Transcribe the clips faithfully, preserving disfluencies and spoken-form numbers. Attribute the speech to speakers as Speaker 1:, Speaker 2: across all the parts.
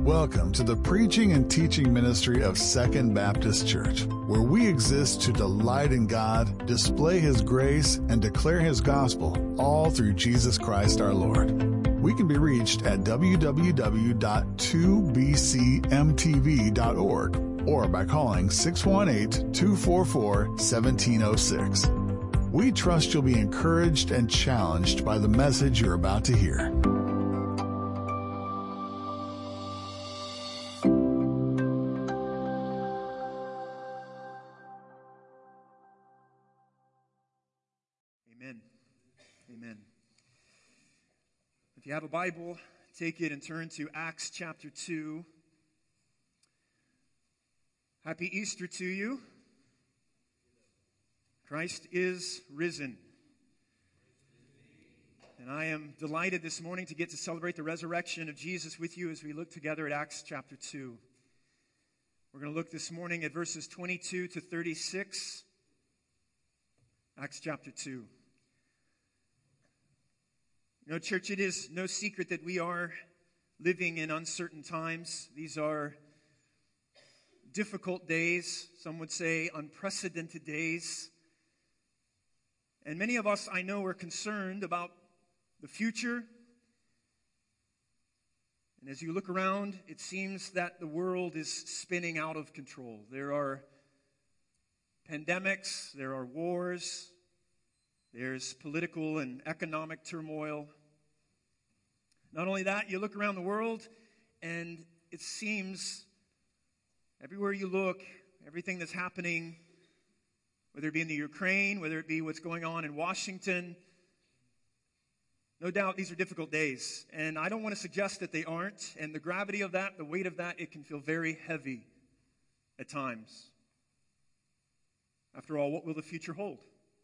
Speaker 1: Welcome to the preaching and teaching ministry of Second Baptist Church, where we exist to delight in God, display His grace, and declare His gospel, all through Jesus Christ our Lord. We can be reached at w w w dot two b c m t v dot org or by calling six one eight, two four four, one seven zero six. We trust you'll be encouraged and challenged by the message you're about to hear.
Speaker 2: Amen. Amen. If you have a Bible, take it and turn to Acts chapter two. Happy Easter to you. Christ is risen. And I am delighted this morning to get to celebrate the resurrection of Jesus with you as we look together at Acts chapter two. We're going to look this morning at verses twenty-two to thirty-six. Acts chapter two. You know, church, it is no secret that we are living in uncertain times. These are difficult days, some would say unprecedented days. And many of us, I know, are concerned about the future. And as you look around, it seems that the world is spinning out of control. There are pandemics, there are wars, there's political and economic turmoil. Not only that, you look around the world, and it seems everywhere you look, everything that's happening, whether it be in the Ukraine, whether it be what's going on in Washington, no doubt these are difficult days. And I don't want to suggest that they aren't. And the gravity of that, the weight of that, it can feel very heavy at times. After all, what will the future hold?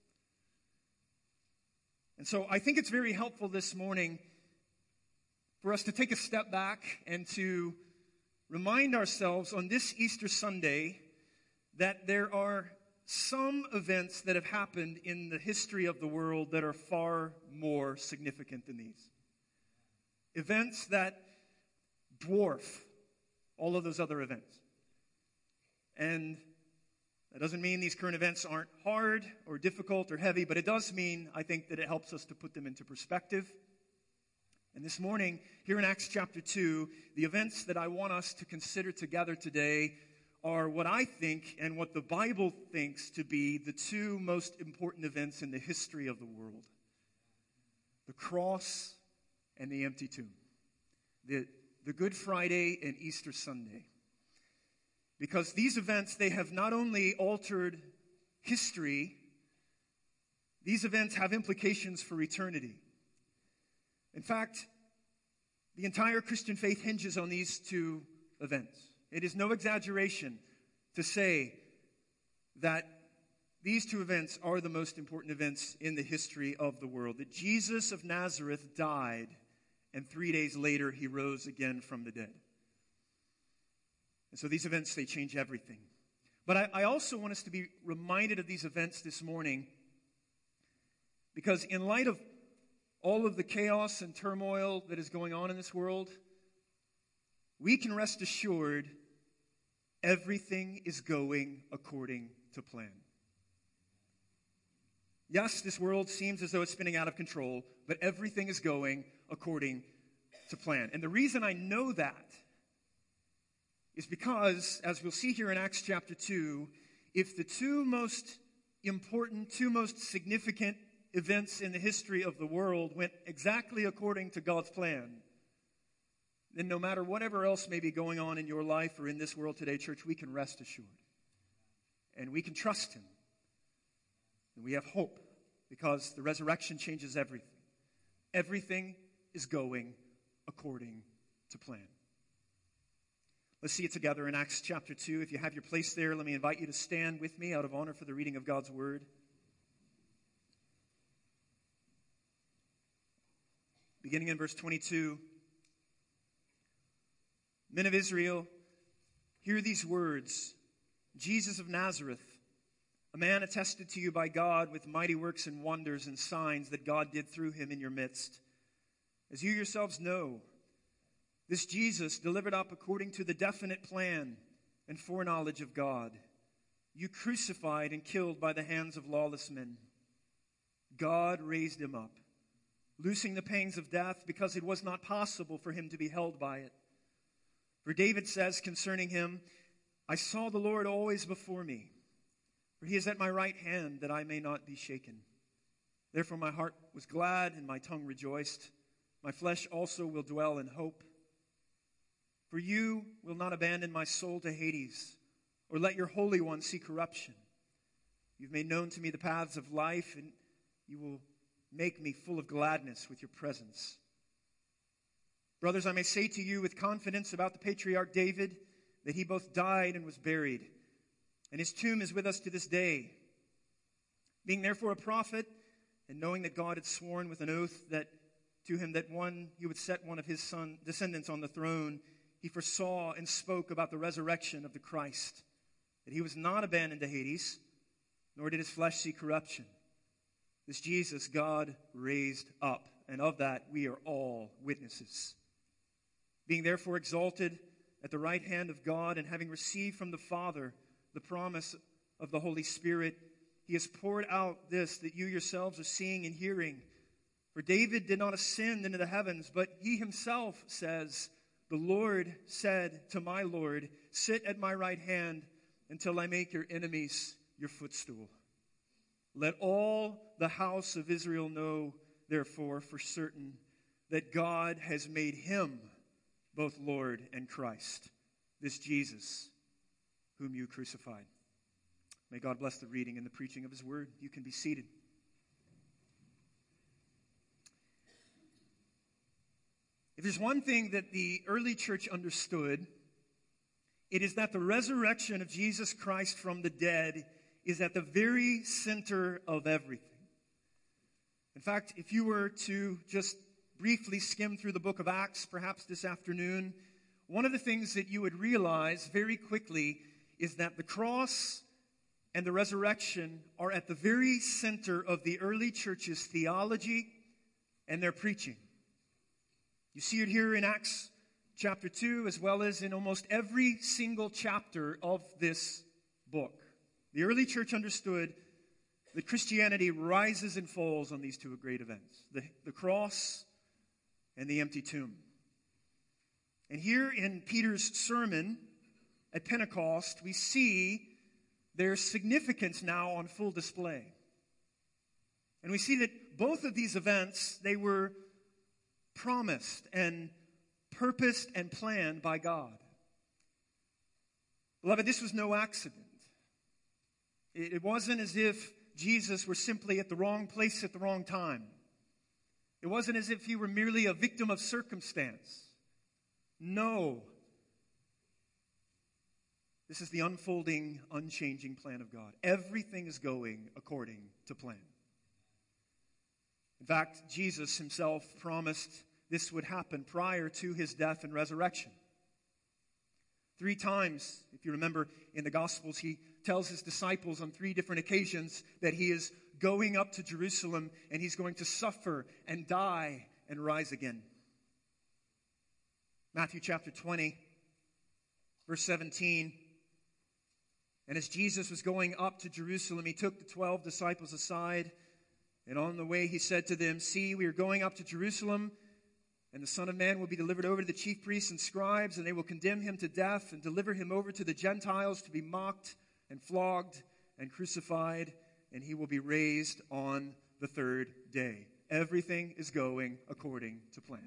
Speaker 2: And so I think it's very helpful this morning for us to take a step back and to remind ourselves on this Easter Sunday that there are some events that have happened in the history of the world that are far more significant than these. Events that dwarf all of those other events. And that doesn't mean these current events aren't hard or difficult or heavy, but it does mean, I think, that it helps us to put them into perspective. And this morning, here in Acts chapter two, the events that I want us to consider together today are what I think and what the Bible thinks to be the two most important events in the history of the world. The cross and the empty tomb. The, the Good Friday and Easter Sunday. Because these events, they have not only altered history, these events have implications for eternity. In fact, the entire Christian faith hinges on these two events. It is no exaggeration to say that these two events are the most important events in the history of the world. That Jesus of Nazareth died, and three days later he rose again from the dead. And so these events, they change everything. But I, I also want us to be reminded of these events this morning because in light of all of the chaos and turmoil that is going on in this world, we can rest assured everything is going according to plan. Yes, this world seems as though it's spinning out of control, but everything is going according to plan. And the reason I know that is because, as we'll see here in Acts chapter two, if the two most important, two most significant events in the history of the world went exactly according to God's plan, then no matter whatever else may be going on in your life or in this world today, church, we can rest assured. And we can trust Him. And we have hope because the resurrection changes everything. Everything is going according to plan. Let's see it together in Acts chapter two. If you have your place there, let me invite you to stand with me out of honor for the reading of God's word. Beginning in verse twenty-two. Men of Israel, hear these words. Jesus of Nazareth, a man attested to you by God with mighty works and wonders and signs that God did through him in your midst. As you yourselves know, This Jesus, delivered up according to the definite plan and foreknowledge of God, you crucified and killed by the hands of lawless men. God raised him up, loosing the pangs of death, because it was not possible for him to be held by it. For David says concerning him, I saw the Lord always before me, for he is at my right hand, that I may not be shaken. Therefore my heart was glad and my tongue rejoiced. My flesh also will dwell in hope. For you will not abandon my soul to Hades, or let your Holy One see corruption. You've made known to me the paths of life, and you will make me full of gladness with your presence. Brothers, I may say to you with confidence about the patriarch David, that he both died and was buried, and his tomb is with us to this day. Being therefore a prophet, and knowing that God had sworn with an oath that to him that one he would set one of his son descendants on the throne, he foresaw and spoke about the resurrection of the Christ, that he was not abandoned to Hades, nor did his flesh see corruption. This Jesus God raised up, and of that we are all witnesses. Being therefore exalted at the right hand of God, and having received from the Father the promise of the Holy Spirit, he has poured out this that you yourselves are seeing and hearing. For David did not ascend into the heavens, but he himself says, the Lord said to my Lord, sit at my right hand until I make your enemies your footstool. Let all the house of Israel know, therefore, for certain, that God has made him both Lord and Christ, this Jesus whom you crucified. May God bless the reading and the preaching of his word. You can be seated. If there's one thing that the early church understood, it is that the resurrection of Jesus Christ from the dead is at the very center of everything. In fact, if you were to just briefly skim through the book of Acts, perhaps this afternoon, one of the things that you would realize very quickly is that the cross and the resurrection are at the very center of the early church's theology and their preaching. You see it here in Acts chapter two, as well as in almost every single chapter of this book. The early church understood that Christianity rises and falls on these two great events, the, the cross and the empty tomb. And here in Peter's sermon at Pentecost, we see their significance now on full display. And we see that both of these events, they were promised and purposed and planned by God. Beloved, this was no accident. It wasn't as if Jesus were simply at the wrong place at the wrong time. It wasn't as if he were merely a victim of circumstance. No. This is the unfolding, unchanging plan of God. Everything is going according to plan. In fact, Jesus himself promised this would happen prior to his death and resurrection. Three times, if you remember in the Gospels, he tells his disciples on three different occasions that he is going up to Jerusalem and he's going to suffer and die and rise again. Matthew chapter twenty, verse seventeen. And as Jesus was going up to Jerusalem, he took the twelve disciples aside, and on the way he said to them, see, we are going up to Jerusalem, and the Son of Man will be delivered over to the chief priests and scribes, and they will condemn him to death and deliver him over to the Gentiles to be mocked and flogged and crucified, and he will be raised on the third day. Everything is going according to plan.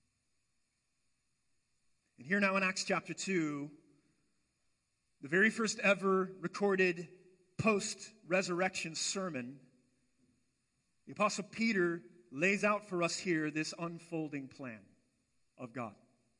Speaker 2: And here now in Acts chapter two, the very first ever recorded post-resurrection sermon, the Apostle Peter lays out for us here this unfolding plan of God.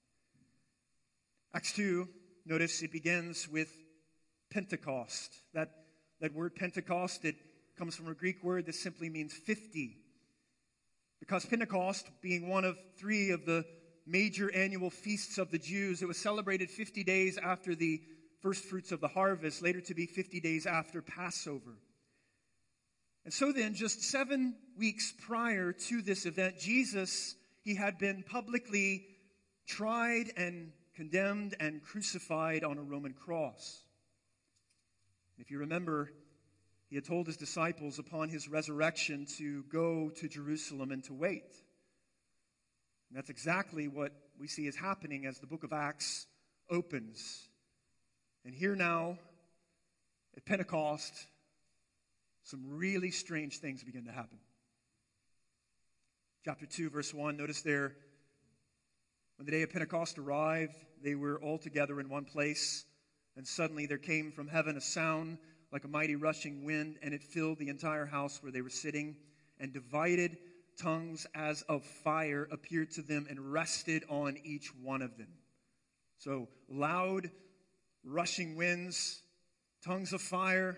Speaker 2: Acts two, notice it begins with Pentecost. That, that word Pentecost, it comes from a Greek word that simply means fifty. Because Pentecost, being one of three of the major annual feasts of the Jews, it was celebrated fifty days after the first fruits of the harvest, later to be fifty days after Passover. And so then, just seven weeks prior to this event, Jesus, he had been publicly tried and condemned and crucified on a Roman cross. If you remember, he had told his disciples upon his resurrection to go to Jerusalem and to wait. And that's exactly what we see is happening as the book of Acts opens. And here now, at Pentecost, some really strange things begin to happen. Chapter two, verse one, notice there, when the day of Pentecost arrived, they were all together in one place, and suddenly there came from heaven a sound like a mighty rushing wind, and it filled the entire house where they were sitting, and divided tongues as of fire appeared to them and rested on each one of them. So loud, rushing winds, tongues of fire,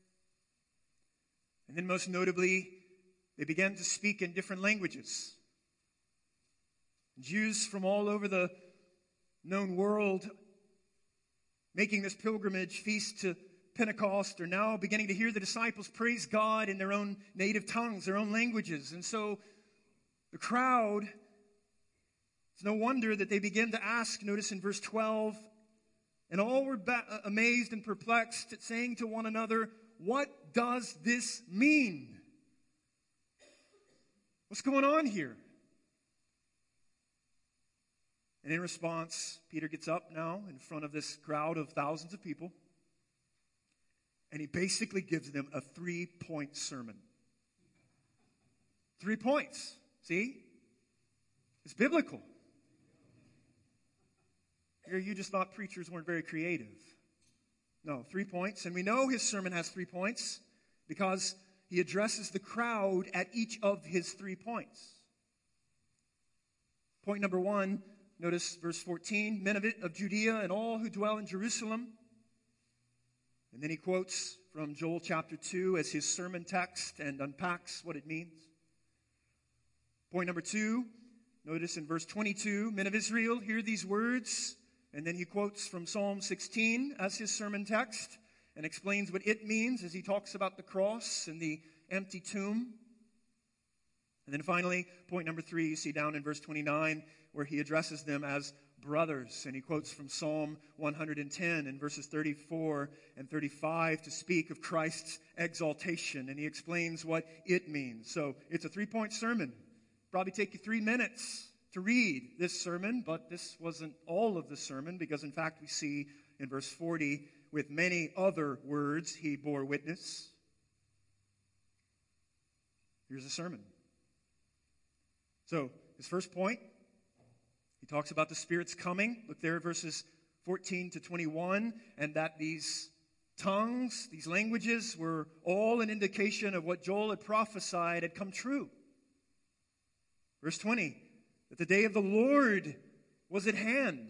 Speaker 2: and then most notably, they began to speak in different languages. Jews from all over the known world making this pilgrimage feast to Pentecost are now beginning to hear the disciples praise God in their own native tongues, their own languages. And so the crowd, it's no wonder that they begin to ask, notice in verse twelve, and all were ba- amazed and perplexed, saying to one another, "What does this mean?" What's going on here? And in response, Peter gets up now in front of this crowd of thousands of people, and he basically gives them a three-point sermon. Three points. See? It's biblical. Here you just thought preachers weren't very creative. No, three points. And we know his sermon has three points because he addresses the crowd at each of his three points. Point number one, notice verse fourteen, men of, it, of Judea and all who dwell in Jerusalem. And then he quotes from Joel chapter two as his sermon text and unpacks what it means. Point number two, notice in verse twenty-two, men of Israel, hear these words. And then he quotes from Psalm sixteen as his sermon text and explains what it means as he talks about the cross and the empty tomb. And then finally, point number three, you see down in verse twenty-nine, where he addresses them as brothers. And he quotes from Psalm one hundred ten in verses thirty-four and thirty-five to speak of Christ's exaltation. And he explains what it means. So it's a three-point sermon. Probably take you three minutes to read this sermon, but this wasn't all of the sermon, because in fact we see in verse forty, with many other words he bore witness. Here's a sermon. So his first point, he talks about the Spirit's coming. Look there at verses fourteen to twenty-one, and that these tongues, these languages, were all an indication of what Joel had prophesied had come true. Verse twenty, that the day of the Lord was at hand.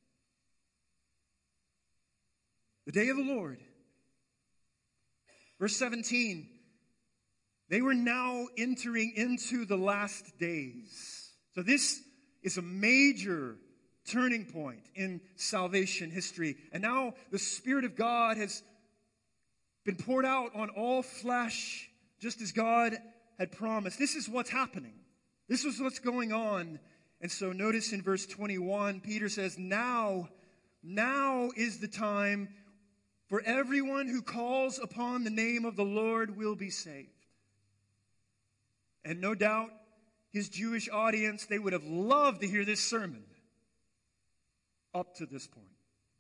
Speaker 2: The day of the Lord. Verse seventeen, they were now entering into the last days. So this is a major turning point in salvation history. And now the Spirit of God has been poured out on all flesh, just as God had promised. This is what's happening. This is what's going on. And so notice in verse twenty-one, Peter says, now, now is the time for everyone who calls upon the name of the Lord will be saved. And no doubt, his Jewish audience, they would have loved to hear this sermon up to this point.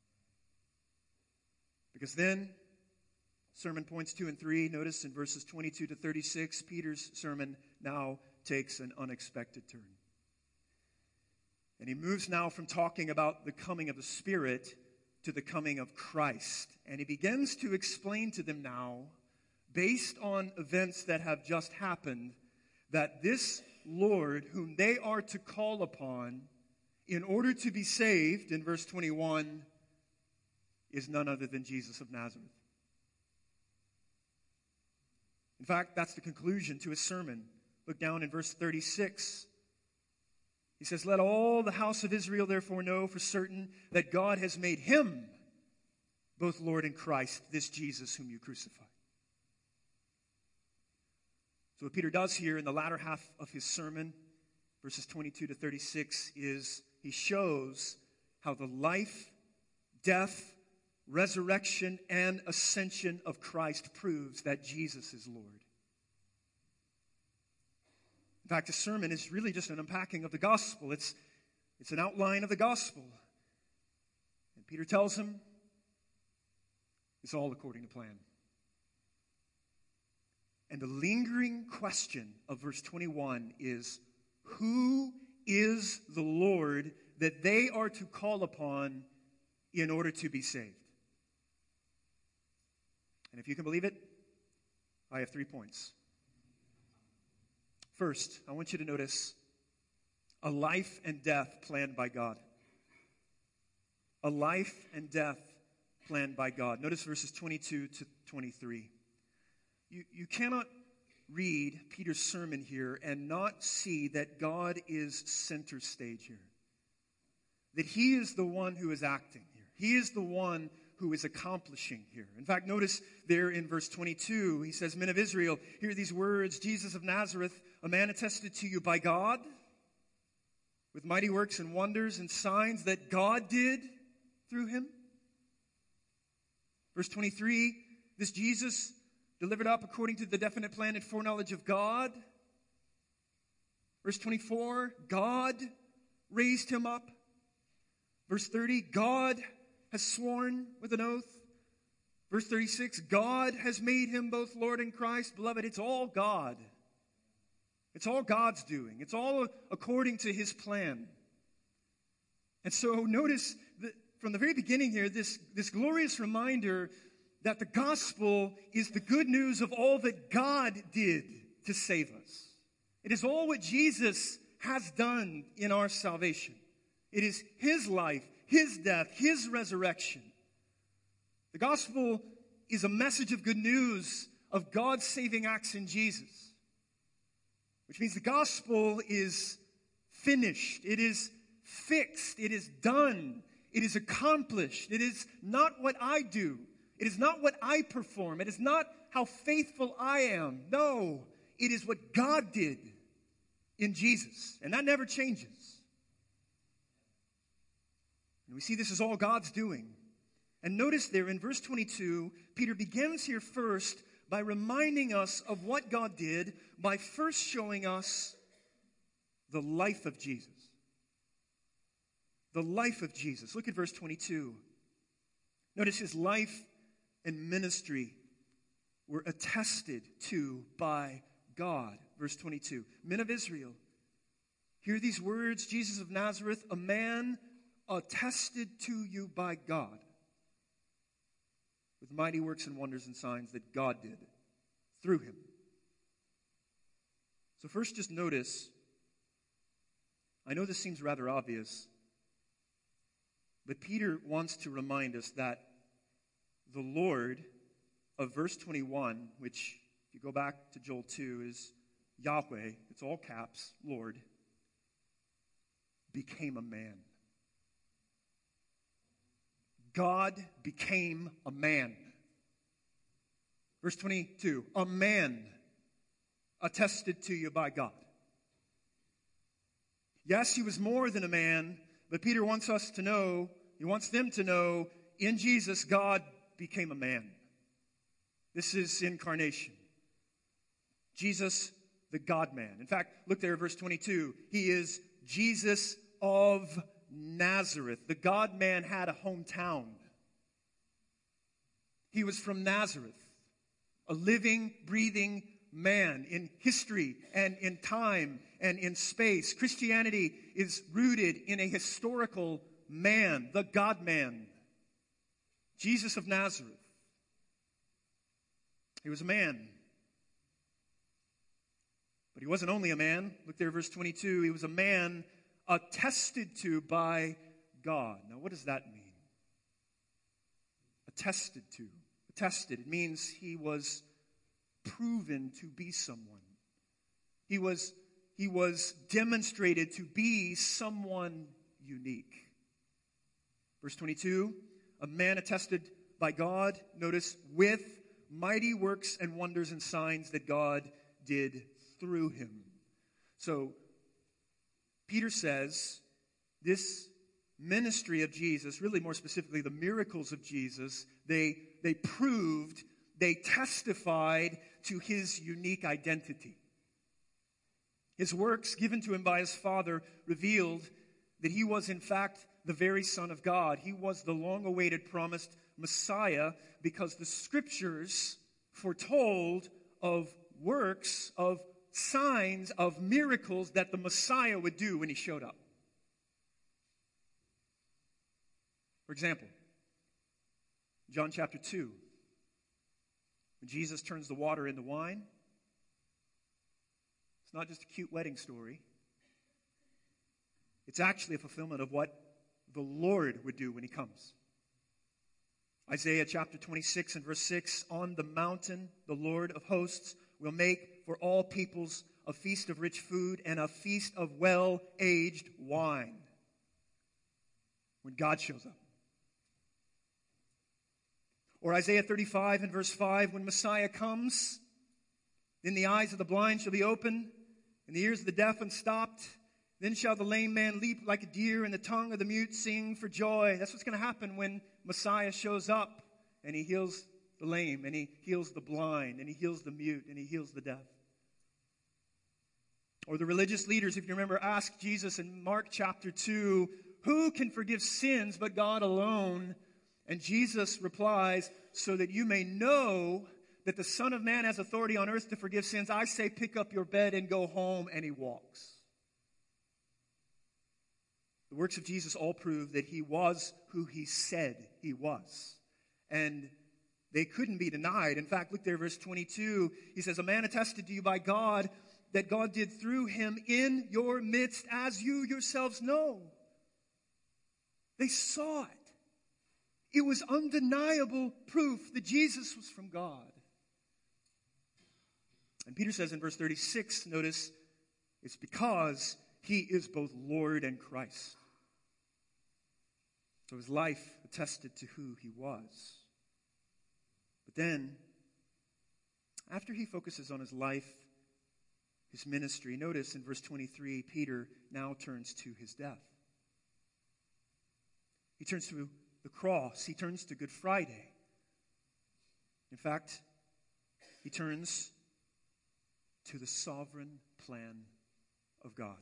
Speaker 2: Because then, sermon points two and three, notice in verses twenty-two to thirty-six, Peter's sermon now takes an unexpected turn. And he moves now from talking about the coming of the Spirit to the coming of Christ. And he begins to explain to them now, based on events that have just happened, that this Lord, whom they are to call upon in order to be saved, in verse twenty-one, is none other than Jesus of Nazareth. In fact, that's the conclusion to his sermon. Look down in verse thirty-six. He says, let all the house of Israel therefore know for certain that God has made him both Lord and Christ, this Jesus whom you crucified. So what Peter does here in the latter half of his sermon, verses twenty-two to thirty-six, is he shows how the life, death, resurrection, and ascension of Christ proves that Jesus is Lord. In fact, the sermon is really just an unpacking of the gospel. It's, it's an outline of the gospel. And Peter tells him, it's all according to plan. And the lingering question of verse twenty-one is, who is the Lord that they are to call upon in order to be saved? And if you can believe it, I have three points. First, I want you to notice a life and death planned by God. A life and death planned by God. Notice verses twenty-two to twenty-three. You, you cannot read Peter's sermon here and not see that God is center stage here. That he is the one who is acting here. He is the one who is accomplishing here. In fact, notice there in verse twenty-two, he says, Men of Israel, hear these words, Jesus of Nazareth, a man attested to you by God, with mighty works and wonders and signs that God did through him. Verse twenty-three, this Jesus delivered up according to the definite plan and foreknowledge of God. Verse twenty-four, God raised him up. Verse thirty, God has sworn with an oath. Verse thirty-six, God has made him both Lord and Christ. Beloved, it's all God. It's all God's doing. It's all according to his plan. And so notice that from the very beginning here, this, this glorious reminder that the gospel is the good news of all that God did to save us. It is all what Jesus has done in our salvation. It is his life, his death, his resurrection. The gospel is a message of good news of God's saving acts in Jesus. Which means the gospel is finished. It is fixed. It is done. It is accomplished. It is not what I do. It is not what I perform. It is not how faithful I am. No, it is what God did in Jesus. And that never changes. And we see this is all God's doing. And notice there in verse twenty-two, Peter begins here first by reminding us of what God did by first showing us the life of Jesus. The life of Jesus. Look at verse twenty-two. Notice his life and ministry were attested to by God. Verse twenty-two. Men of Israel, hear these words, Jesus of Nazareth, a man attested to you by God, with mighty works and wonders and signs that God did through him. So first just notice, I know this seems rather obvious, but Peter wants to remind us that the Lord of verse twenty-one, which if you go back to Joel two is Yahweh, it's all caps, Lord, became a man. God became a man. Verse twenty-two, a man attested to you by God. Yes, he was more than a man, but Peter wants us to know, he wants them to know, in Jesus, God became a man. This is incarnation. Jesus, the God-man. In fact, look there at verse twenty-two. He is Jesus of Nazareth. The God-man had a hometown. He was from Nazareth, a living, breathing man in history and in time and in space. Christianity is rooted in a historical man, the God-man, Jesus of Nazareth. He was a man. But he wasn't only a man. Look there, verse twenty-two. He was a man attested to by God. Now, what does that mean? Attested to. Attested. It means he was proven to be someone. He was, he was demonstrated to be someone unique. Verse twenty-two, a man attested by God, notice, with mighty works and wonders and signs that God did through him. So, Peter says, this ministry of Jesus, really more specifically the miracles of Jesus, they, they proved, they testified to his unique identity. His works given to him by his Father revealed that he was in fact the very Son of God. He was the long-awaited promised Messiah because the Scriptures foretold of works, of signs, of miracles that the Messiah would do when he showed up. For example, John chapter two, when Jesus turns the water into wine, it's not just a cute wedding story. It's actually a fulfillment of what the Lord would do when he comes. Isaiah chapter twenty-six and verse six, on the mountain the Lord of hosts will make for all peoples a feast of rich food and a feast of well-aged wine. When God shows up. Or Isaiah thirty-five and verse five, when Messiah comes, then the eyes of the blind shall be opened, and the ears of the deaf unstopped. Then shall the lame man leap like a deer, and the tongue of the mute sing for joy. That's what's going to happen when Messiah shows up, and he heals the lame, and he heals the blind, and he heals the mute, and he heals the deaf. Or the religious leaders, if you remember, asked Jesus in Mark chapter two, who can forgive sins but God alone? And Jesus replies, so that you may know that the Son of Man has authority on earth to forgive sins, I say pick up your bed and go home. And he walks. The works of Jesus all prove that he was who he said he was. And they couldn't be denied. In fact, look there, verse twenty-two. He says, a man attested to you by God that God did through him in your midst, as you yourselves know. They saw it. It was undeniable proof that Jesus was from God. And Peter says in verse thirty-six, notice, it's because he is both Lord and Christ. So his life attested to who he was. But then, after he focuses on his life, his ministry, notice in verse twenty-three, Peter now turns to his death. He turns to the cross. He turns to Good Friday. In fact, he turns to the sovereign plan of God.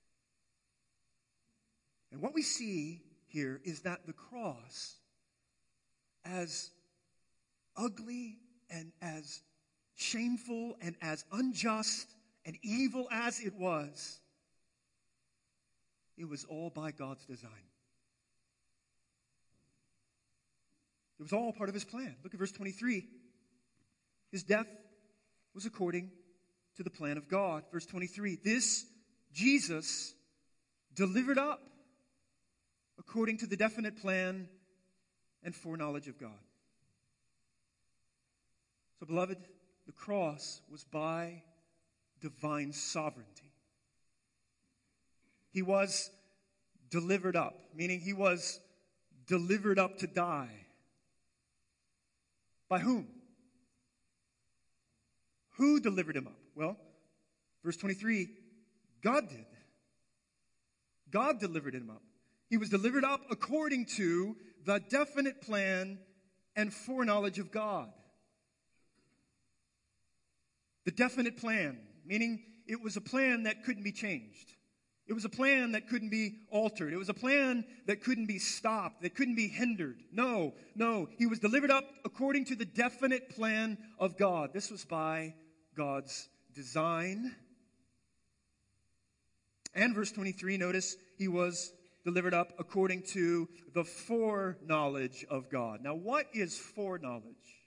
Speaker 2: And what we see here is that the cross, as ugly and as shameful and as unjust and evil as it was, it was all by God's design. It was all part of his plan. Look at verse twenty-three. His death was according to the plan of God. Verse twenty-three. This Jesus delivered up according to the definite plan and foreknowledge of God. So, beloved, the cross was by divine sovereignty. He was delivered up, meaning he was delivered up to die. By whom? Who delivered him up? Well, verse twenty-three, God did. God delivered him up. He was delivered up according to the definite plan and foreknowledge of God. The definite plan, meaning it was a plan that couldn't be changed. It was a plan that couldn't be altered. It was a plan that couldn't be stopped, that couldn't be hindered. No, no. He was delivered up according to the definite plan of God. This was by God's design. And verse twenty-three, notice, he was delivered up according to the foreknowledge of God. Now, what is foreknowledge?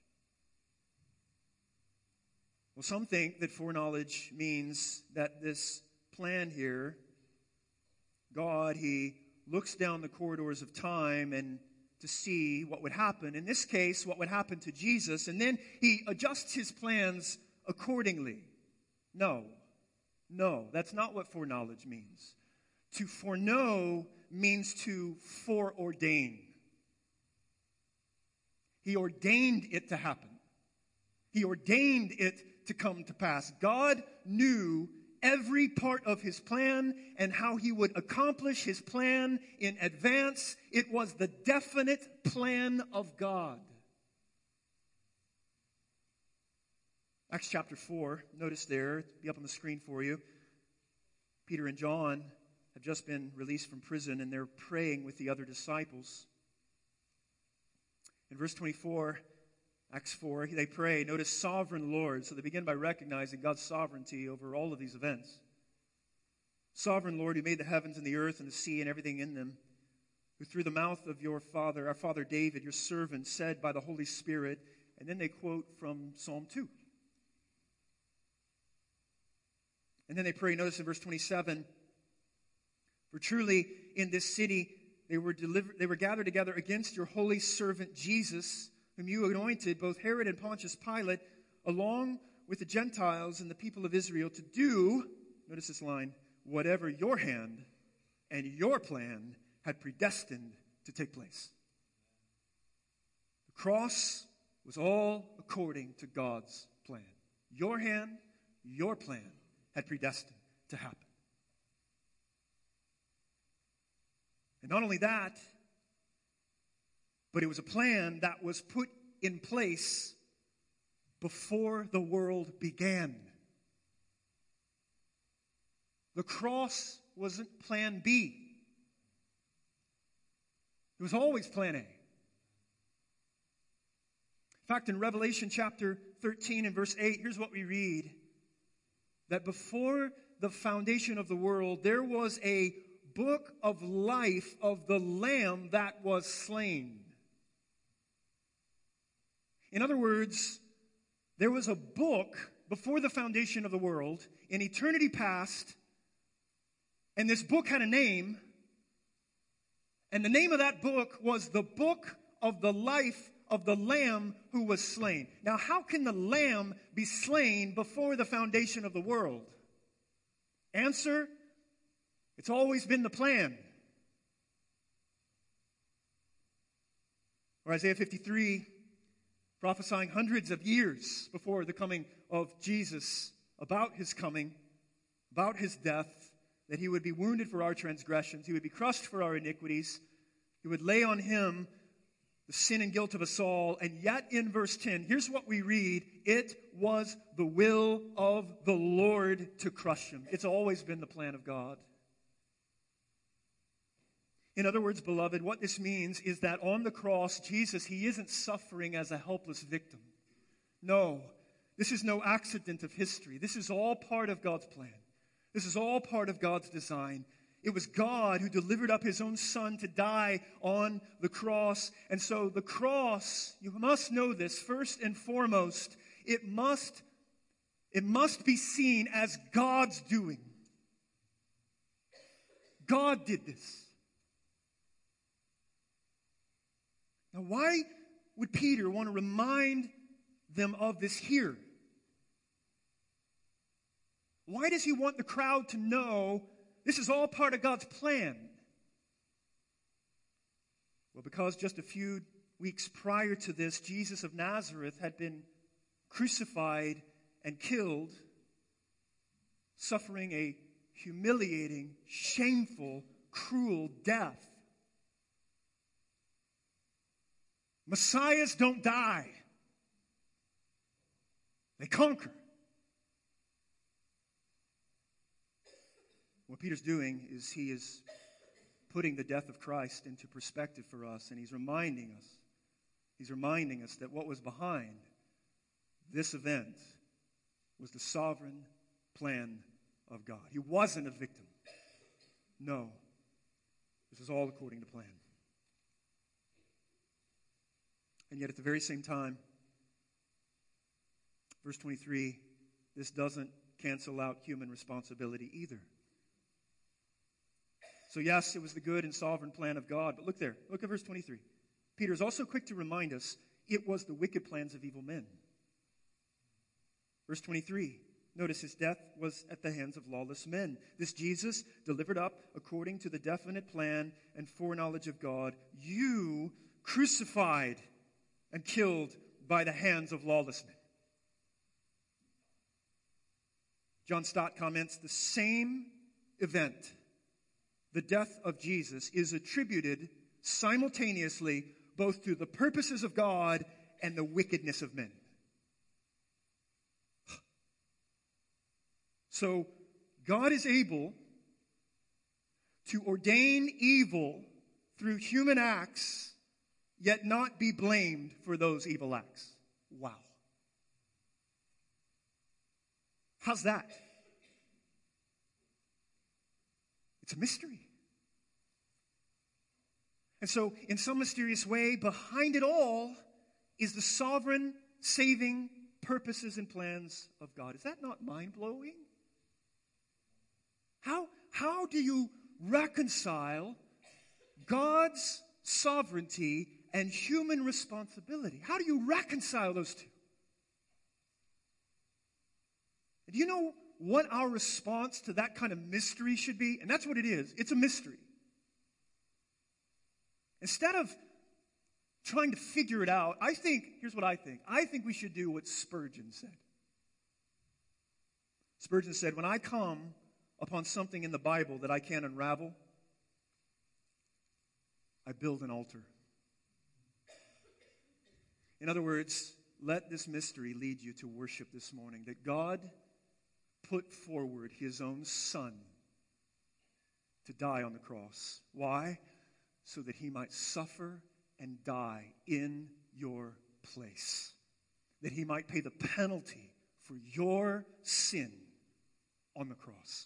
Speaker 2: Well, some think that foreknowledge means that this plan here, God, he looks down the corridors of time and to see what would happen. In this case, what would happen to Jesus, and then he adjusts his plans accordingly. No, no, that's not what foreknowledge means. To foreknow means to foreordain. He ordained it to happen. He ordained it to come to pass. God knew every part of his plan and how he would accomplish his plan in advance. It was the definite plan of God. Acts chapter four, notice there, it'll be up on the screen for you. Peter and John have just been released from prison, and they're praying with the other disciples. In verse twenty-four, Acts four, they pray, notice sovereign Lord. So they begin by recognizing God's sovereignty over all of these events. Sovereign Lord, who made the heavens and the earth and the sea and everything in them, who through the mouth of your father, our father David, your servant, said by the Holy Spirit, and then they quote from Psalm two. And then they pray, notice in verse twenty-seven, for truly in this city they were delivered, they were gathered together against your holy servant Jesus, whom you anointed, both Herod and Pontius Pilate, along with the Gentiles and the people of Israel, to do, notice this line, whatever your hand and your plan had predestined to take place. The cross was all according to God's plan. Your hand, your plan had predestined to happen. And not only that, but it was a plan that was put in place before the world began. The cross wasn't plan B. It was always plan A. In fact, in Revelation chapter thirteen and verse eight, here's what we read. That before the foundation of the world, there was a book of life of the Lamb that was slain. In other words, there was a book before the foundation of the world in eternity past, and this book had a name, and the name of that book was the book of the life of the Lamb who was slain. Now, how can the Lamb be slain before the foundation of the world? Answer, it's always been the plan. Or Isaiah fifty-three, prophesying hundreds of years before the coming of Jesus, about his coming, about his death, that he would be wounded for our transgressions, he would be crushed for our iniquities, he would lay on him the sin and guilt of us all. And yet in verse ten, here's what we read. It was the will of the Lord to crush him. It's always been the plan of God. In other words, beloved, what this means is that on the cross, Jesus, he isn't suffering as a helpless victim. No, this is no accident of history. This is all part of God's plan. This is all part of God's design. It was God who delivered up his own son to die on the cross. And so the cross, you must know this, first and foremost, it must, it must be seen as God's doing. God did this. Now, why would Peter want to remind them of this here? Why does he want the crowd to know this is all part of God's plan? Well, because just a few weeks prior to this, Jesus of Nazareth had been crucified and killed, suffering a humiliating, shameful, cruel death. Messiahs don't die. They conquer. What Peter's doing is he is putting the death of Christ into perspective for us, and he's reminding us, he's reminding us that what was behind this event was the sovereign plan of God. He wasn't a victim. No. This is all according to plan. And yet at the very same time, verse twenty-three, this doesn't cancel out human responsibility either. So yes, it was the good and sovereign plan of God. But look there. Look at verse twenty-three. Peter is also quick to remind us it was the wicked plans of evil men. Verse twenty-three. Notice his death was at the hands of lawless men. This Jesus, delivered up according to the definite plan and foreknowledge of God, you crucified and killed by the hands of lawless men. John Stott comments, the same event, the death of Jesus, is attributed simultaneously both to the purposes of God and the wickedness of men. So, God is able to ordain evil through human acts, yet not be blamed for those evil acts. Wow. How's that? It's a mystery. And so, in some mysterious way, behind it all is the sovereign, saving purposes and plans of God. Is that not mind-blowing? How, how do you reconcile God's sovereignty and human responsibility? How do you reconcile those two? Do you know what our response to that kind of mystery should be? And that's what it is. It's a mystery. Instead of trying to figure it out, I think, here's what I think. I think we should do what Spurgeon said. Spurgeon said, when I come upon something in the Bible that I can't unravel, I build an altar. In other words, let this mystery lead you to worship this morning, that God put forward his own Son to die on the cross. Why? So that he might suffer and die in your place. That he might pay the penalty for your sin on the cross.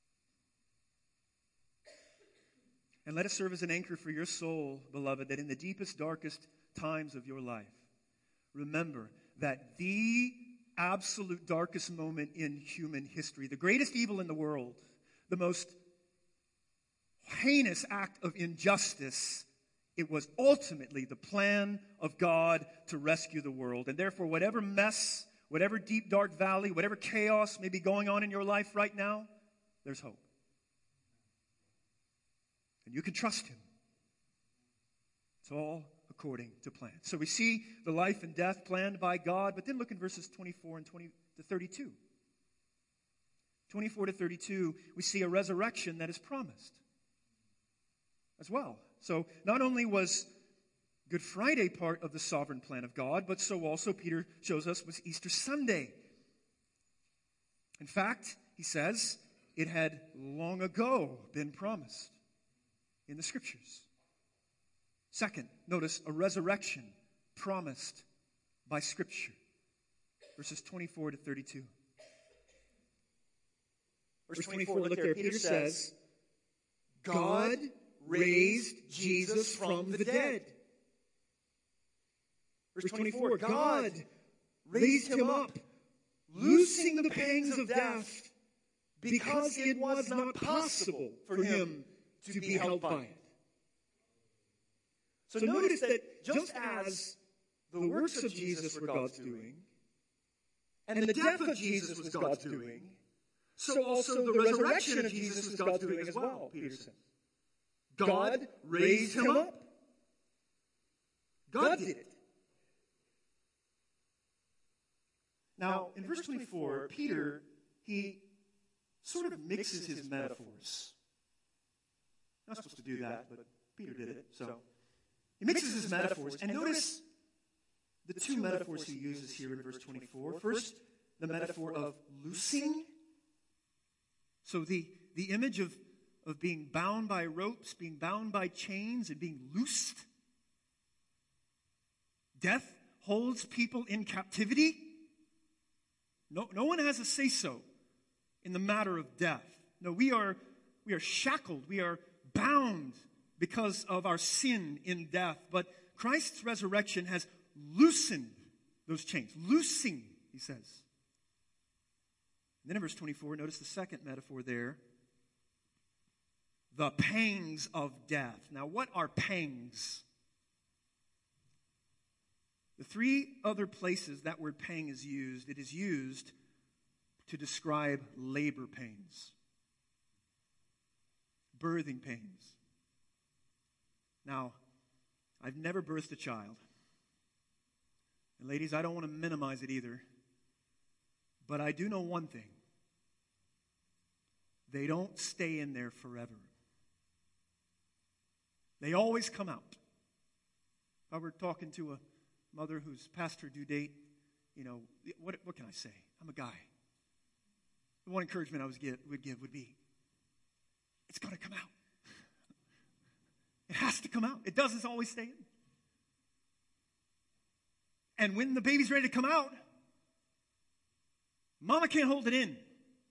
Speaker 2: And let it serve as an anchor for your soul, beloved, that in the deepest, darkest times of your life, remember that the absolute darkest moment in human history, the greatest evil in the world, the most heinous act of injustice, it was ultimately the plan of God to rescue the world. And therefore, whatever mess, whatever deep, dark valley, whatever chaos may be going on in your life right now, there's hope. And you can trust him. It's all according to plan. So we see the life and death planned by God, but then look in verses twenty-four and twenty to thirty-two. twenty-four to thirty-two, we see a resurrection that is promised as well. So not only was Good Friday part of the sovereign plan of God, but so also Peter shows us was Easter Sunday. In fact, he says it had long ago been promised in the Scriptures. Second, notice a resurrection promised by Scripture. Verses twenty-four to thirty-two. Verse twenty-four, look there. Peter says, God raised Jesus from the dead. Verse twenty-four, God raised him up, loosing the pangs of death, because it was not possible for him to be held by it. So notice that just as the works of Jesus were God's doing, and the death of Jesus was God's doing, so also the resurrection of Jesus was God's doing as well, Peter says. God raised him up. God did it. Now, in verse twenty-four, Peter, he sort of mixes his metaphors. Not supposed to do that, but Peter did it, so he mixes his metaphors. And notice the two metaphors he uses here in verse twenty-four. First, the metaphor of loosing. So the, the image of, of being bound by ropes, being bound by chains, and being loosed. Death holds people in captivity. No, no one has a say-so in the matter of death. No, we are, we are shackled. We are bound because of our sin in death. But Christ's resurrection has loosened those chains. Loosing, he says. And then in verse twenty-four, notice the second metaphor there. The pangs of death. Now, what are pangs? The three other places that word pang is used, it is used to describe labor pains, birthing pains. Now, I've never birthed a child. And ladies, I don't want to minimize it either. But I do know one thing. they don't stay in there forever. They always come out. If I were talking to a mother who's past her due date, you know, what, what can I say? I'm a guy. The one encouragement I was give, would give would be, it's going to come out. It has to come out. It doesn't always stay in. And when the baby's ready to come out, mama can't hold it in.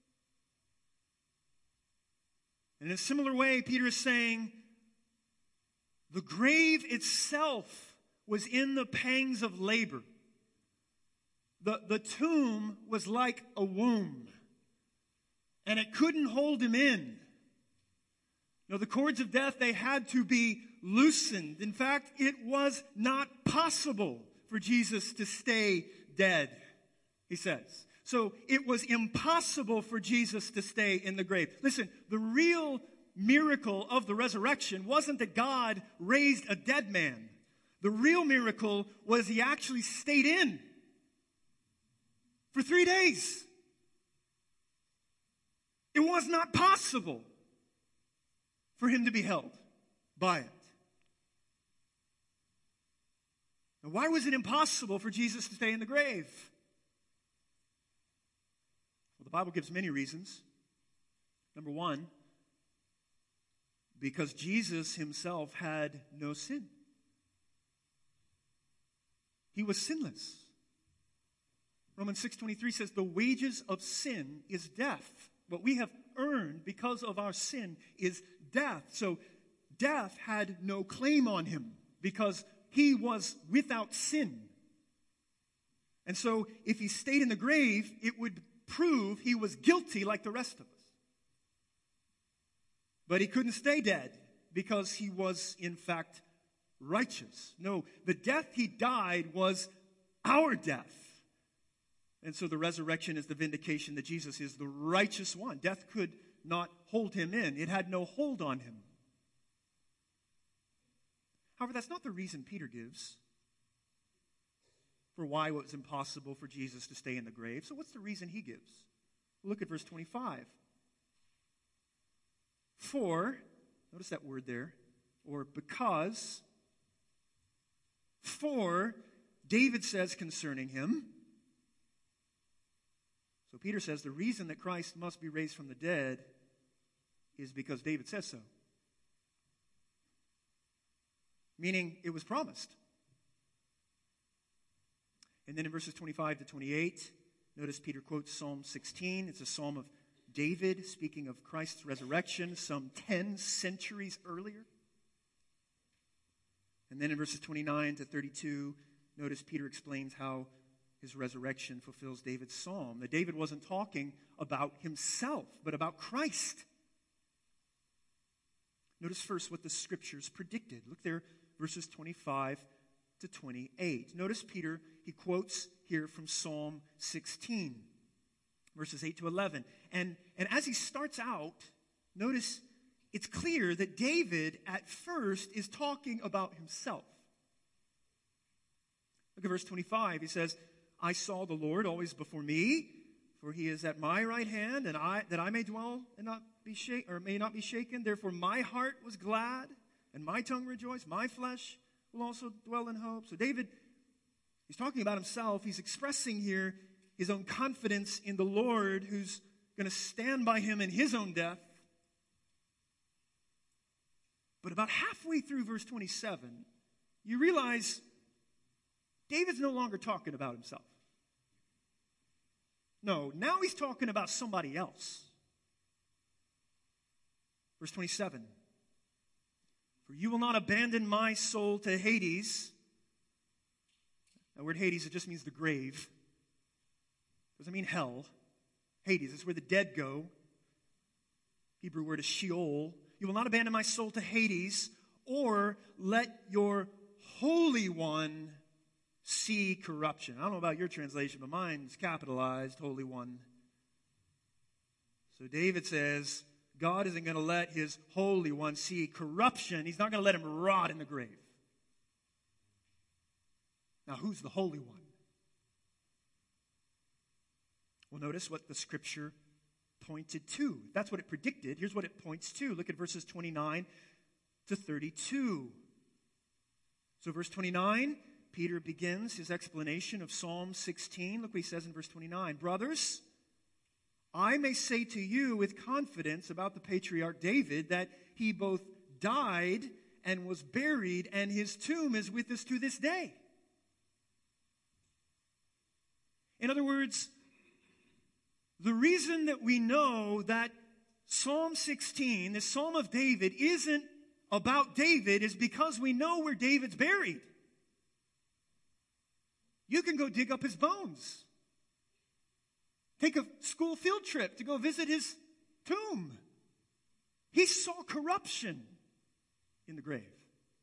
Speaker 2: And in a similar way, Peter is saying, the grave itself was in the pangs of labor. The, the tomb was like a womb, and it couldn't hold him in. You know, the cords of death, they had to be loosened. In fact, it was not possible for Jesus to stay dead, he says. So it was impossible for Jesus to stay in the grave. Listen, the real miracle of the resurrection wasn't that God raised a dead man. The real miracle was he actually stayed in for three days. It was not possible for him to be held by it. Now, why was it impossible for Jesus to stay in the grave? Well, the Bible gives many reasons. Number one, because Jesus himself had no sin. He was sinless. Romans six twenty-three says, the wages of sin is death. What we have earned because of our sin is death. So death had no claim on him because he was without sin. And so if he stayed in the grave, it would prove he was guilty like the rest of us. But he couldn't stay dead because he was, in fact, righteous. No, the death he died was our death. And so the resurrection is the vindication that Jesus is the righteous one. Death could not hold him in. It had no hold on him. However, that's not the reason Peter gives for why it was impossible for Jesus to stay in the grave. So what's the reason he gives? Look at verse twenty-five. For, notice that word there, or because, for, David says concerning him. So Peter says the reason that Christ must be raised from the dead is because David says so. Meaning it was promised. And then in verses twenty-five to twenty-eight, notice Peter quotes Psalm sixteen. It's a psalm of David speaking of Christ's resurrection some ten centuries earlier. And then in verses twenty-nine to thirty-two, notice Peter explains how his resurrection fulfills David's psalm. That David wasn't talking about himself, but about Christ. Notice first what the scriptures predicted. Look there, verses twenty-five to twenty-eight. Notice Peter, he quotes here from Psalm sixteen, verses eight to eleven. And, and as he starts out, notice it's clear that David at first is talking about himself. Look at verse twenty-five. He says, I saw the Lord always before me, for he is at my right hand, and I that I may dwell and not be shaken, or may not be shaken. Therefore my heart was glad, and my tongue rejoiced. My flesh will also dwell in hope. So David, he's talking about himself. He's expressing here his own confidence in the Lord, who's going to stand by him in his own death. But about halfway through verse twenty-seven, you realize David's no longer talking about himself. No, now he's talking about somebody else. Verse twenty-seven. For you will not abandon my soul to Hades. That word Hades, it just means the grave. It doesn't mean hell. Hades is where the dead go. Hebrew word is Sheol. You will not abandon my soul to Hades, or let your Holy One see corruption. I don't know about your translation, but mine's capitalized, Holy One. So David says, God isn't going to let his Holy One see corruption. He's not going to let him rot in the grave. Now, who's the Holy One? Well, notice what the Scripture pointed to. That's what it predicted. Here's what it points to. Look at verses twenty-nine to thirty-two. So verse twenty-nine, Peter begins his explanation of Psalm sixteen. Look what he says in verse twenty-nine. Brothers, I may say to you with confidence about the patriarch David that he both died and was buried, and his tomb is with us to this day. In other words, the reason that we know that Psalm sixteen, this Psalm of David, isn't about David is because we know where David's buried. You can go dig up his bones. Take a school field trip to go visit his tomb. He saw corruption in the grave.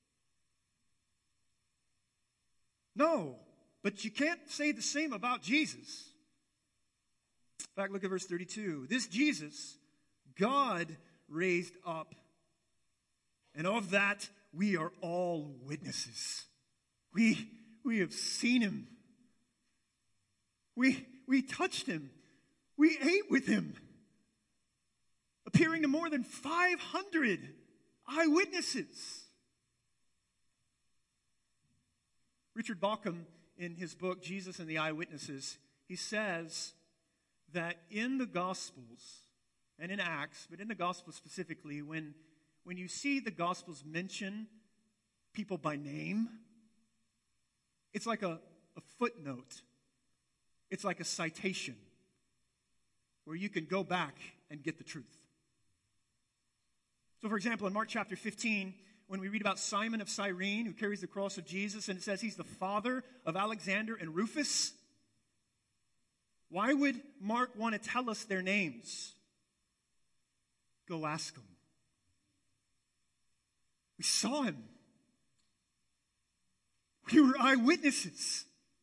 Speaker 2: No, but you can't say the same about Jesus. In fact, look at verse thirty-two. This Jesus, God raised up, and of that we are all witnesses. We, we have seen him. We, we touched him. We ate with him, appearing to more than five hundred eyewitnesses. Richard Bauckham, in his book, Jesus and the Eyewitnesses, he says that in the Gospels, and in Acts, but in the Gospels specifically, when, when you see the Gospels mention people by name, it's like a, a footnote. It's like a citation where you can go back and get the truth. So, for example, in Mark chapter fifteen, when we read about Simon of Cyrene, who carries the cross of Jesus, and it says he's the father of Alexander and Rufus, why would Mark want to tell us their names? Go ask them. We saw him. We were eyewitnesses.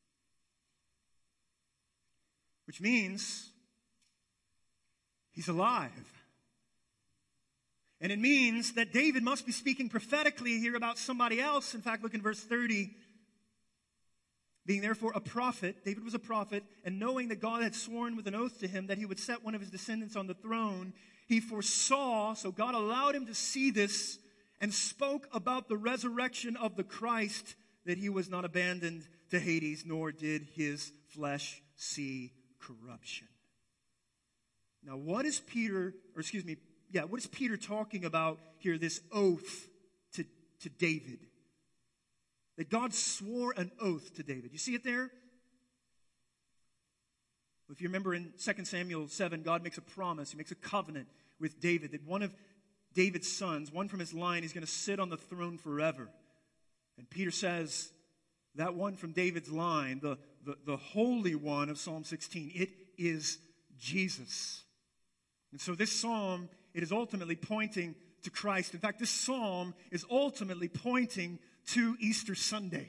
Speaker 2: Which means he's alive. And it means that David must be speaking prophetically here about somebody else. In fact, look in verse thirty. Being therefore a prophet, David was a prophet, and knowing that God had sworn with an oath to him that he would set one of his descendants on the throne, he foresaw, so God allowed him to see this, and spoke about the resurrection of the Christ, that he was not abandoned to Hades, nor did his flesh see corruption. Now, what is Peter, or excuse me, yeah, what is Peter talking about here, this oath to, to David? That God swore an oath to David. You see it there? If you remember in Second Samuel seven, God makes a promise. He makes a covenant with David that one of David's sons, one from his line, is going to sit on the throne forever. And Peter says, that one from David's line, the, the, the Holy One of Psalm sixteen, it is Jesus. And so this psalm, it is ultimately pointing to Christ. In fact, this psalm is ultimately pointing to Easter Sunday.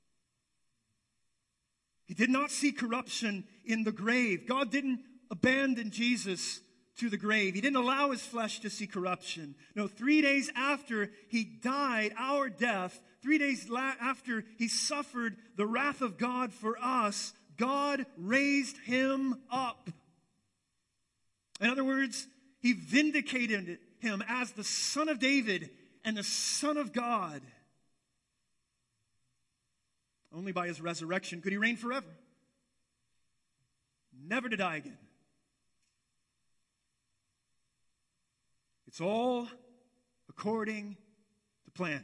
Speaker 2: He did not see corruption in the grave. God didn't abandon Jesus to the grave. He didn't allow his flesh to see corruption. No, three days after he died our death, three days la- after he suffered the wrath of God for us, God raised him up. In other words, he vindicated him as the Son of David and the Son of God. Only by his resurrection could he reign forever, never to die again. It's all according to plan.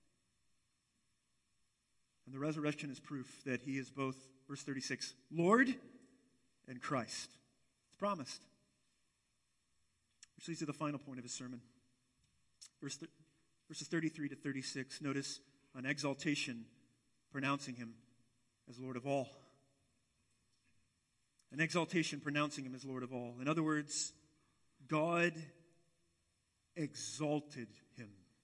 Speaker 2: And the resurrection is proof that he is both, verse thirty-six, Lord and Christ. It's promised. Which leads to the final point of his sermon. Verse th- verses thirty-three to thirty-six, notice an exaltation pronouncing him as Lord of all. An exaltation pronouncing him as Lord of all. In other words, God exalted him.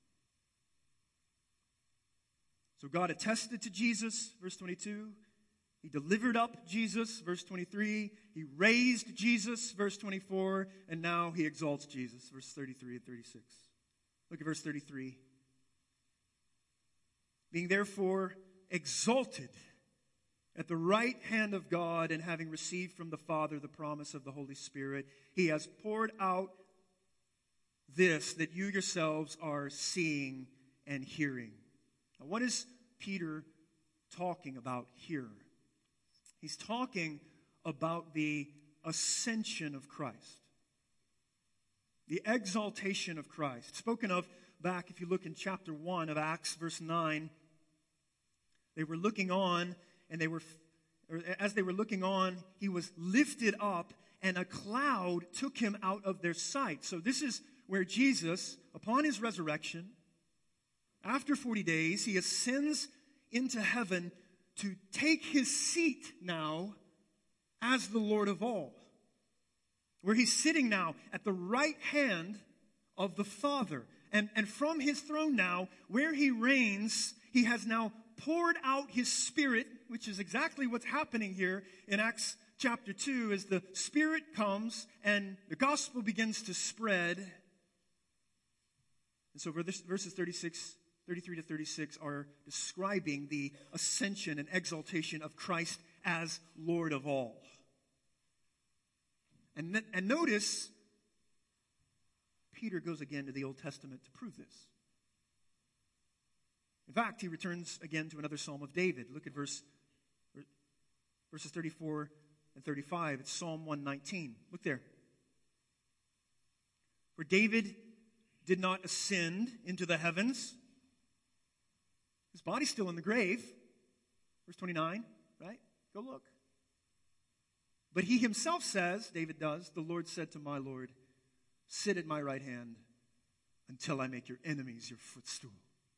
Speaker 2: So God attested to Jesus, verse twenty-two. He delivered up Jesus, verse twenty-three. He raised Jesus, verse twenty-four. And now he exalts Jesus, verse thirty-three and thirty-six. Look at verse thirty-three. Being therefore exalted at the right hand of God, and having received from the Father the promise of the Holy Spirit, he has poured out this that you yourselves are seeing and hearing. Now, what is Peter talking about here? He's talking about the ascension of Christ, the exaltation of Christ. Spoken of back, if you look in chapter one of Acts, verse nine, they were looking on, and they were, or as they were looking on, he was lifted up, and a cloud took him out of their sight. So this is where Jesus, upon his resurrection, after forty days, he ascends into heaven to take his seat now as the Lord of all, where he's sitting now at the right hand of the Father. And, and from his throne now, where he reigns, he has now poured out his Spirit, which is exactly what's happening here in Acts chapter two, as the Spirit comes and the gospel begins to spread. And so verses thirty-six, thirty-three to thirty-six are describing the ascension and exaltation of Christ as Lord of all. And, and notice, Peter goes again to the Old Testament to prove this. In fact, he returns again to another Psalm of David. Look at verse, verses thirty-four and thirty-five. It's Psalm one nineteen. Look there. For David did not ascend into the heavens. His body's still in the grave. Verse twenty-nine, right? Go look. But he himself says, David does, the Lord said to my Lord, sit at my right hand until I make your enemies your footstool.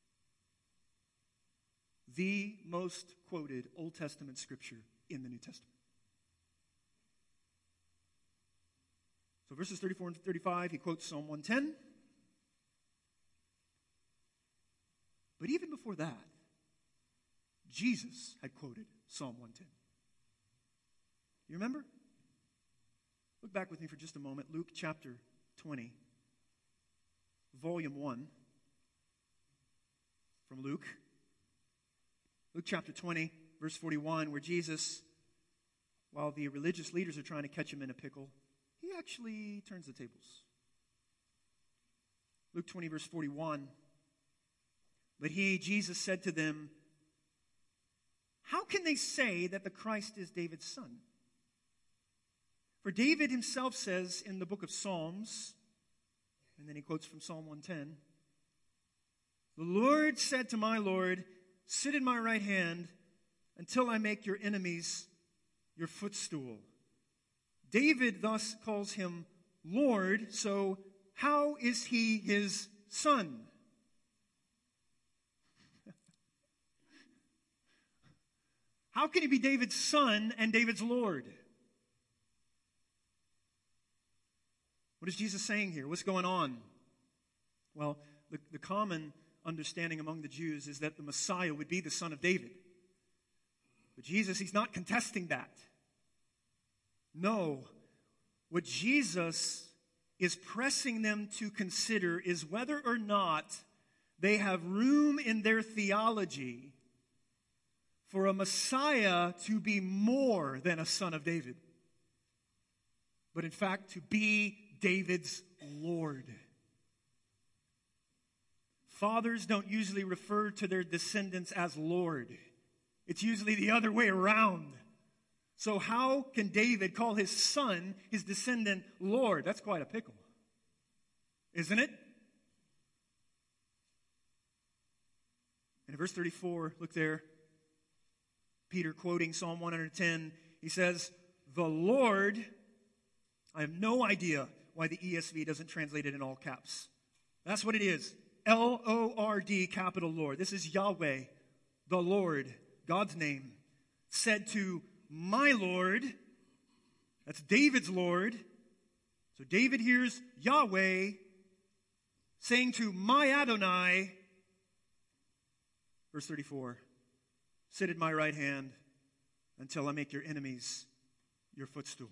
Speaker 2: The most quoted Old Testament scripture in the New Testament. So verses thirty-four and thirty-five, he quotes Psalm one ten. But even before that, Jesus had quoted Psalm one ten. You remember? Look back with me for just a moment. Luke chapter twenty, volume one, from Luke. Luke chapter twenty, verse forty-one, where Jesus, while the religious leaders are trying to catch him in a pickle, he actually turns the tables. Luke twenty, verse forty-one. But he, Jesus, said to them, how can they say that the Christ is David's son? For David himself says in the book of Psalms, and then he quotes from Psalm one ten, the Lord said to my Lord, sit at my right hand until I make your enemies your footstool. David thus calls him Lord, so how is he his son? How can he be David's son and David's Lord? What is Jesus saying here? What's going on? Well, the, the common understanding among the Jews is that the Messiah would be the son of David. But Jesus, he's not contesting that. No. What Jesus is pressing them to consider is whether or not they have room in their theology for a Messiah to be more than a son of David, but in fact to be David's Lord. Fathers don't usually refer to their descendants as Lord. It's usually the other way around. So how can David call his son, his descendant, Lord? That's quite a pickle, isn't it? And in verse thirty-four, look there, Peter quoting Psalm one ten, he says, the Lord, I have no idea why the E S V doesn't translate it in all caps. That's what it is. L O R D, capital Lord. This is Yahweh, the Lord, God's name, said to my Lord. That's David's Lord. So David hears Yahweh saying to my Adonai, verse thirty-four, sit at my right hand until I make your enemies your footstool.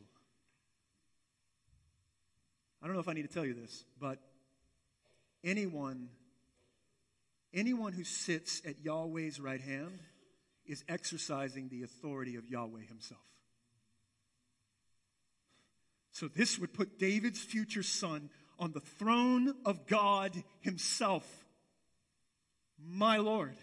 Speaker 2: I don't know if I need to tell you this, but anyone, anyone who sits at Yahweh's right hand is exercising the authority of Yahweh himself. So this would put David's future son on the throne of God himself, my Lord.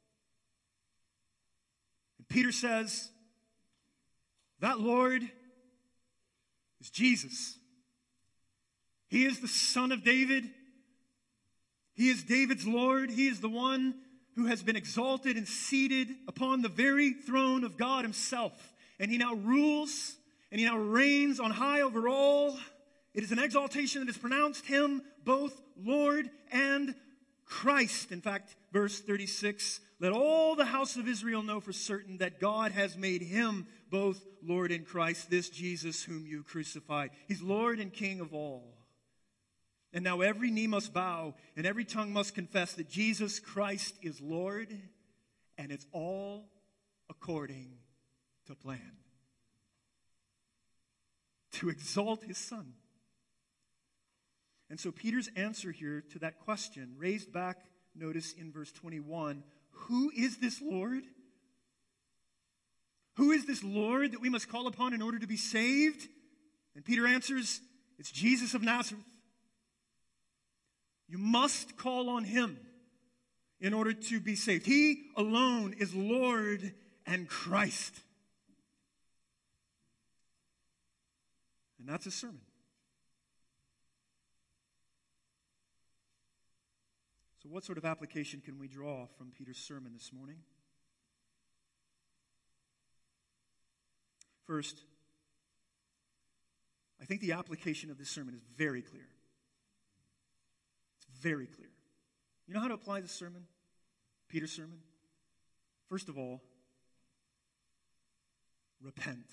Speaker 2: And Peter says, that Lord is Jesus. He is the Son of David. He is David's Lord. He is the one who has been exalted and seated upon the very throne of God himself. And he now rules and he now reigns on high over all. It is an exaltation that has pronounced him both Lord and Christ. In fact, verse thirty-six, let all the house of Israel know for certain that God has made him both Lord and Christ, this Jesus whom you crucified. He's Lord and King of all. And now every knee must bow and every tongue must confess that Jesus Christ is Lord, and it's all according to plan. To exalt his Son. And so Peter's answer here to that question, raised back, notice in verse twenty-one, who is this Lord? Who is this Lord that we must call upon in order to be saved? And Peter answers, it's Jesus of Nazareth. You must call on him in order to be saved. He alone is Lord and Christ. And that's his sermon. So what sort of application can we draw from Peter's sermon this morning? First, I think the application of this sermon is very clear. It's very clear. You know how to apply this sermon? Peter's sermon? First of all, repent.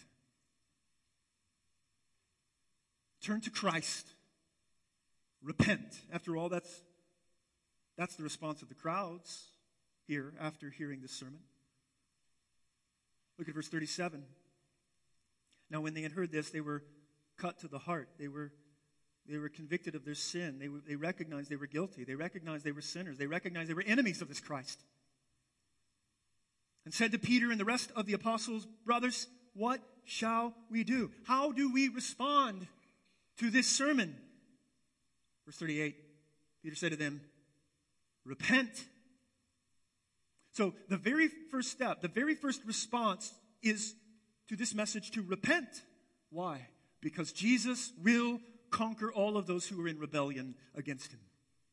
Speaker 2: Turn to Christ. Repent. After all, that's, that's the response of the crowds here after hearing this sermon. Look at verse thirty-seven. Now when they had heard this, they were cut to the heart. They were, they were convicted of their sin. They, they recognized they were guilty. They recognized they were sinners. They recognized they were enemies of this Christ. And said to Peter and the rest of the apostles, brothers, what shall we do? How do we respond to this sermon? Verse thirty-eight, Peter said to them, repent. So the very first step, the very first response is to this message to repent. Why? Because Jesus will conquer all of those who are in rebellion against him.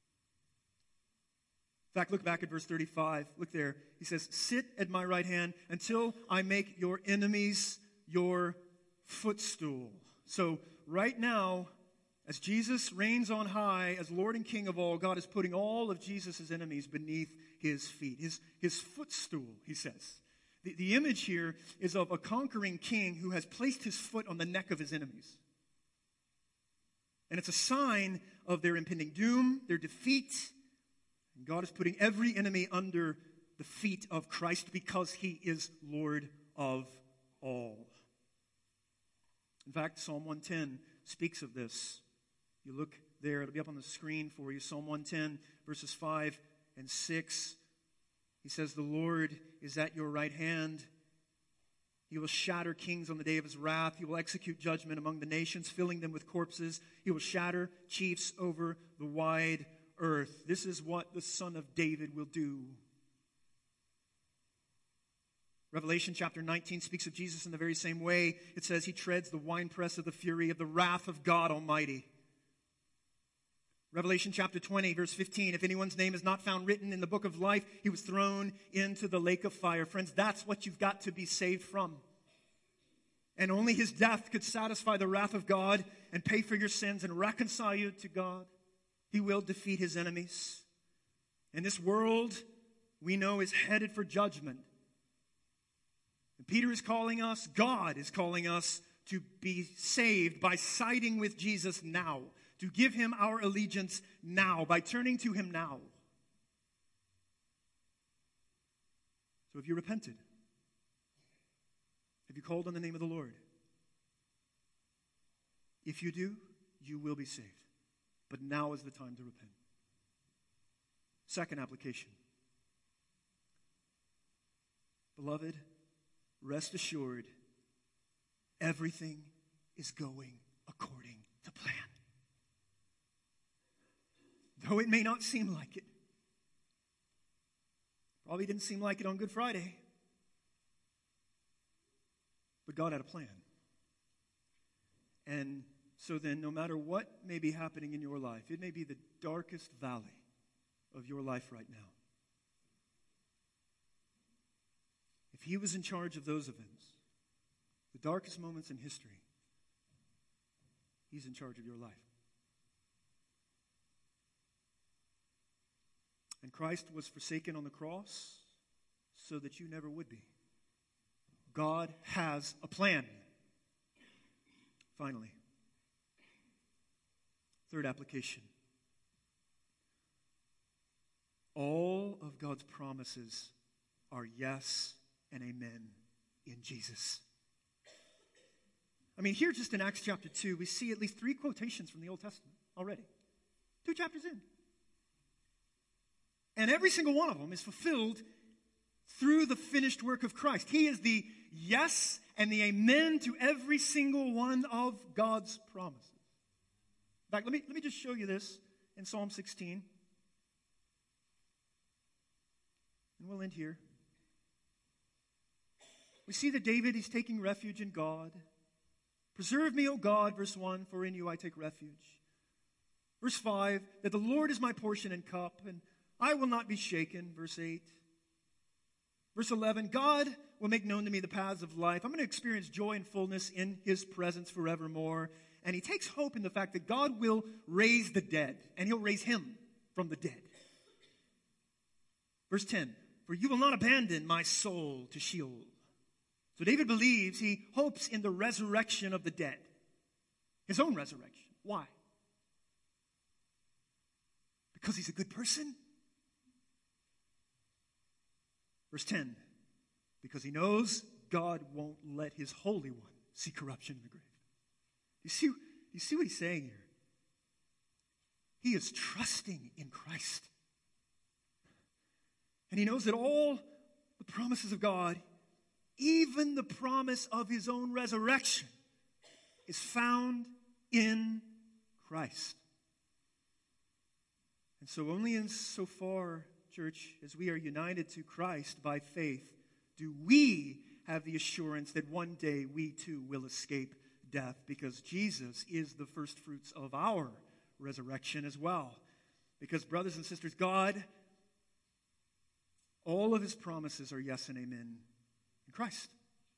Speaker 2: In fact, look back at verse thirty-five. Look there. He says, sit at my right hand until I make your enemies your footstool. So right now, as Jesus reigns on high as Lord and King of all, God is putting all of Jesus' enemies beneath his feet. His, his footstool, he says. The, the image here is of a conquering king who has placed his foot on the neck of his enemies. And it's a sign of their impending doom, their defeat. And God is putting every enemy under the feet of Christ because he is Lord of all. In fact, Psalm one ten speaks of this. You look there, it'll be up on the screen for you. Psalm one ten, verses five and six. He says, the Lord is at your right hand. He will shatter kings on the day of his wrath. He will execute judgment among the nations, filling them with corpses. He will shatter chiefs over the wide earth. This is what the Son of David will do. Revelation chapter nineteen speaks of Jesus in the very same way. It says he treads the winepress of the fury of the wrath of God Almighty. Revelation chapter twenty, verse fifteen, if anyone's name is not found written in the book of life, he was thrown into the lake of fire. Friends, that's what you've got to be saved from. And only his death could satisfy the wrath of God and pay for your sins and reconcile you to God. He will defeat his enemies. And this world, we know, is headed for judgment. And Peter is calling us, God is calling us to be saved by siding with Jesus now. To give him our allegiance now, by turning to him now. So have you repented? Have you called on the name of the Lord? If you do, you will be saved. But now is the time to repent. Second application. Beloved, rest assured, everything is going according to plan. Though it may not seem like it. Probably didn't seem like it on Good Friday. But God had a plan. And so then, no matter what may be happening in your life, it may be the darkest valley of your life right now. If He was in charge of those events, the darkest moments in history, He's in charge of your life. And Christ was forsaken on the cross so that you never would be. God has a plan. Finally, third application. All of God's promises are yes and amen in Jesus. I mean, here just in Acts chapter two, we see at least three quotations from the Old Testament already. Two chapters in. And every single one of them is fulfilled through the finished work of Christ. He is the yes and the amen to every single one of God's promises. In fact, let me, let me just show you this in Psalm sixteen. And we'll end here. We see that David, he's taking refuge in God. Preserve me, O God, verse one, for in you I take refuge. Verse five, that the Lord is my portion and cup, and I will not be shaken, verse eight. Verse eleven, God will make known to me the paths of life. I'm going to experience joy and fullness in His presence forevermore. And he takes hope in the fact that God will raise the dead, and He'll raise him from the dead. Verse ten, for you will not abandon my soul to Sheol. So David believes, he hopes in the resurrection of the dead. His own resurrection. Why? Because he's a good person? Verse ten, because he knows God won't let His Holy One see corruption in the grave. You see, you see what he's saying here? He is trusting in Christ. And he knows that all the promises of God, even the promise of His own resurrection, is found in Christ. And so only in so far, church, as we are united to Christ by faith, do we have the assurance that one day we too will escape death, because Jesus is the first fruits of our resurrection as well. Because, brothers and sisters, God, all of His promises are yes and amen in Christ.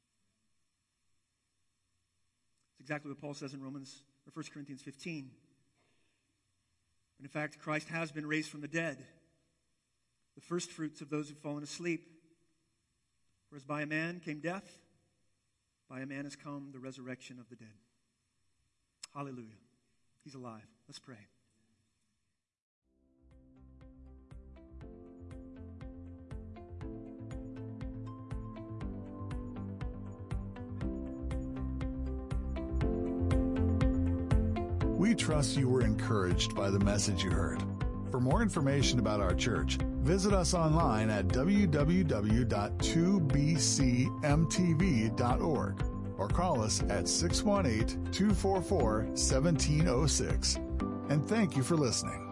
Speaker 2: It's exactly what Paul says in Romans or First Corinthians fifteen. And in fact, Christ has been raised from the dead, the first fruits of those who've fallen asleep. For as by a man came death, by a man has come the resurrection of the dead. Hallelujah. He's alive. Let's pray.
Speaker 1: We trust you were encouraged by the message you heard. For more information about our church, visit us online at w w w dot two b c m t v dot org or call us at six one eight, two four four, one seven zero six. And thank you for listening.